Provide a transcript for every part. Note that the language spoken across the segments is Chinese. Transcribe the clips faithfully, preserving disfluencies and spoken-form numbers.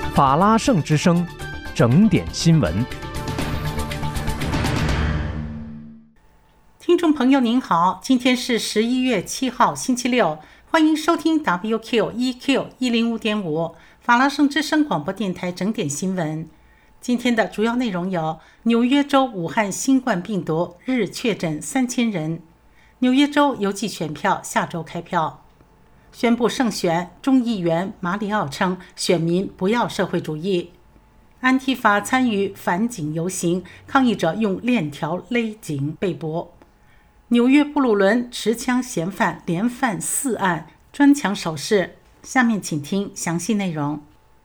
法拉盛之声，整点新闻。 听众朋友您好，今天是十一月七号星期六，欢迎收听 W Q E Q 一零五点五 法拉盛之声广播电台整点新闻。今天的主要内容有：纽约州武汉新冠病毒日确诊三千人；纽约州邮寄选票下周开票；宣布胜选，众议员马里奥称选民不要社会主义；安提法参与反警游行，抗议者用链条勒颈被捕；纽约布鲁伦持枪嫌犯连犯四案，专抢首饰。下面请听详细内容。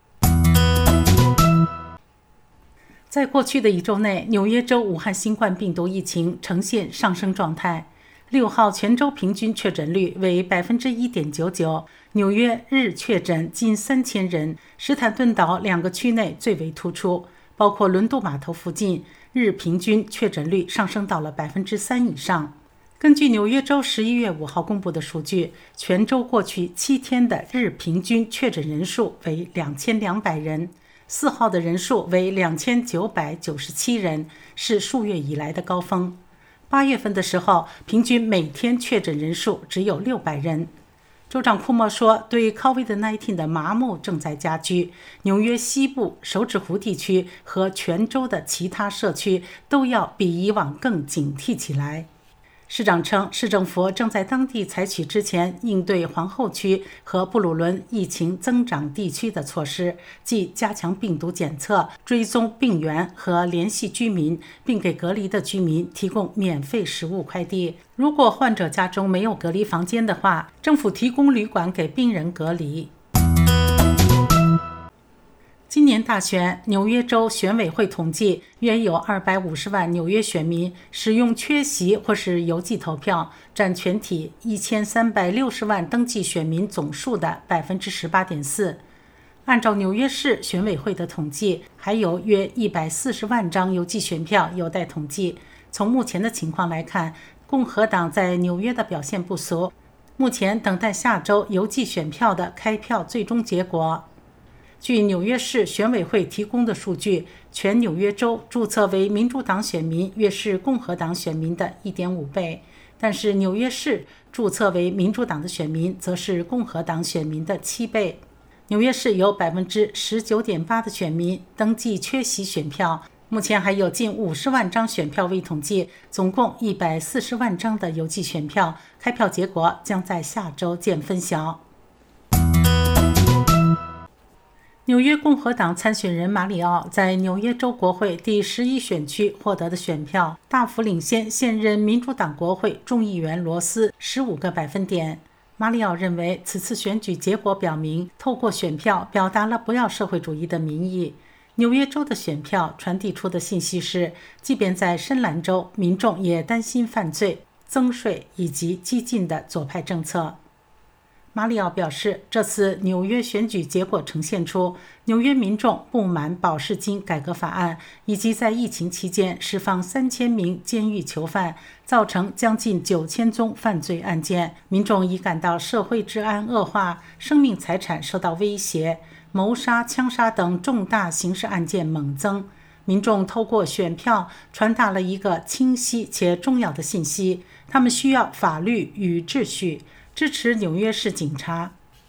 在过去的一周内，纽约州武汉新冠病毒疫情呈现上升状态。六号全州平均确诊率为 百分之一点九九， 纽约日确诊近三千人，史坦顿岛两个区内最为突出，包括轮渡码头附近，日平均确诊率上升到了 百分之三 以上。根据纽约州十一月五号公布的数据，全州过去七天的日平均确诊人数为两千两百人，四号的人数为两千九百九十七人，是数月以来的高峰。八月份的时候，平均每天确诊人数只有六百人。州长库莫说，对 COVID 十九 的麻木正在加剧，纽约西部、手指湖地区和全州的其他社区都要比以往更警惕起来。市长称，市政府正在当地采取之前应对皇后区和布鲁伦疫情增长地区的措施，即加强病毒检测、追踪病源和联系居民，并给隔离的居民提供免费食物快递。如果患者家中没有隔离房间的话，政府提供旅馆给病人隔离。今年大选，纽约州选委会统计，约有二百五十万纽约选民使用缺席或是邮寄投票，占全体一千三百六十万登记选民总数的 百分之十八点四。按照纽约市选委会的统计，还有约一百四十万张邮寄选票有待统计。从目前的情况来看，共和党在纽约的表现不俗，目前等待下周邮寄选票的开票最终结果。据纽约市选委会提供的数据，全纽约州注册为民主党选民约是共和党选民的 一点五倍，但是纽约市注册为民主党的选民则是共和党选民的七倍。纽约市有 百分之十九点八 的选民登记缺席选票，目前还有近五十万张选票未统计，总共一百四十万张的邮寄选票，开票结果将在下周见分晓。纽约共和党参选人马里奥在纽约州国会第十一选区获得的选票大幅领先现任民主党国会众议员罗斯十五个百分点。马里奥认为，此次选举结果表明，透过选票表达了不要社会主义的民意。纽约州的选票传递出的信息是，即便在深蓝州，民众也担心犯罪、增税以及激进的左派政策。马里奥表示，这次纽约选举结果呈现出纽约民众不满保释金改革法案，以及在疫情期间释放三千名监狱囚犯，造成将近九千宗犯罪案件。民众已感到社会治安恶化，生命财产受到威胁，谋杀、枪杀等重大刑事案件猛增。民众透过选票传达了一个清晰且重要的信息：他们需要法律与秩序，支持纽约市警察。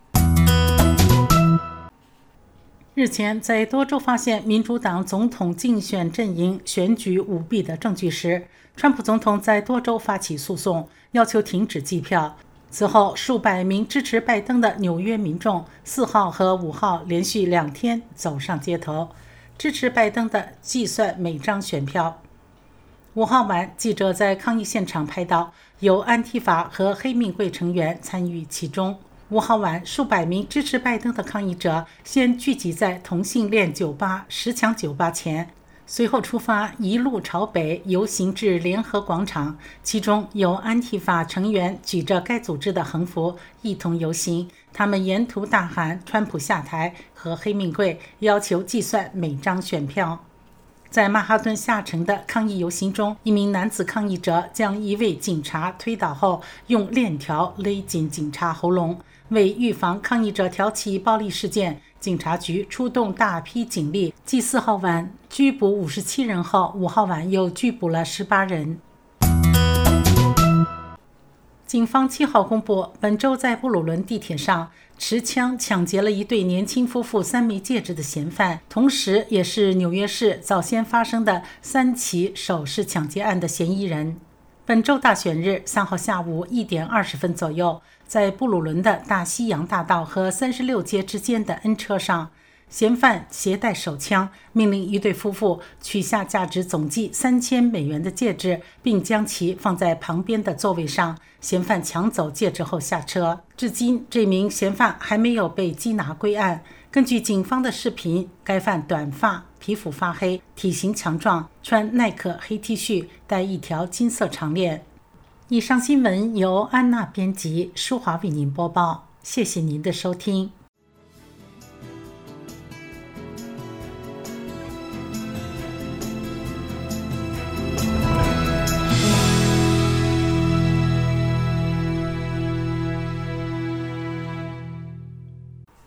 日前，在多州发现民主党总统竞选阵营选举舞弊的证据时，川普总统在多州发起诉讼，要求停止计票。此后，数百名支持拜登的纽约民众四号和五号连续两天走上街头，支持拜登的计算每张选票。五号晚，记者在抗议现场拍到有安提法和黑命贵成员参与其中。五号晚，数百名支持拜登的抗议者先聚集在同性恋酒吧十强酒吧前，随后出发，一路朝北游行至联合广场，其中有安提法成员举着该组织的横幅一同游行，他们沿途大喊川普下台和黑命贵，要求计算每张选票。在曼哈顿下城的抗议游行中，一名男子抗议者将一位警察推倒后，用链条勒紧警察喉咙。为预防抗议者挑起暴力事件， 警察局出动大批警力，继四号晚拘捕五十七人后，五号晚又拘捕了十八人。警方七号公布，本周在布鲁伦地铁上持枪抢劫了一对年轻夫妇三枚戒指的嫌犯，同时也是纽约市早先发生的三起首饰抢劫案的嫌疑人。本周大选日三号下午一点二十分左右，在布鲁伦的大西洋大道和三十六街之间的 N 车上，嫌犯携带手枪，命令一对夫妇取下价值总计三千美元的戒指，并将其放在旁边的座位上。嫌犯抢走戒指后下车，至今这名嫌犯还没有被缉拿归案。根据警方的视频，该犯短发，皮肤发黑，体型强壮，穿耐克黑 T 恤，戴一条金色长链。以上新闻由安娜编辑，舒华为您播报，谢谢您的收听。